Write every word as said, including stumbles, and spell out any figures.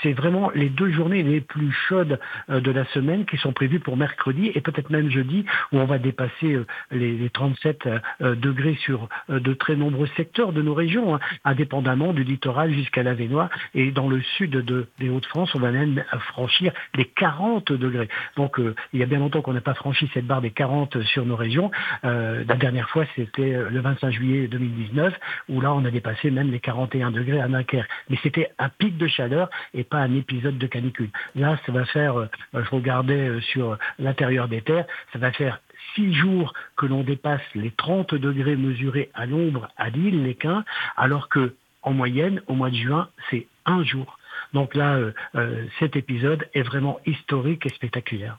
c'est vraiment les deux journées les plus chaudes euh, de la semaine qui sont prévues pour mercredi et peut-être même jeudi, où on va dépasser euh, les, les trente-sept euh, degrés sur euh, de très nombreux secteurs de nos régions, hein, indépendamment du littoral jusqu'à l'Avesnois. Et dans le sud de, des Hauts-de-France, on va même franchir les quarante degrés. Donc euh, il y a bien longtemps qu'on n'a pas franchi cette barre des quarante sur nos régions. Euh, la dernière fois, c'était le vingt-cinq juillet deux mille dix-neuf, où là, on a dépassé même les quarante et un degrés à Dunkerque. Mais c'était un pic de chaleur et pas un épisode de canicule. Là, ça va faire, euh, je regardais euh, sur l'intérieur des terres, ça va faire six jours que l'on dépasse les trente degrés mesurés à l'ombre à Lille, l'Équin, alors que en moyenne, au mois de juin, c'est un jour. Donc là, euh, euh, cet épisode est vraiment historique et spectaculaire.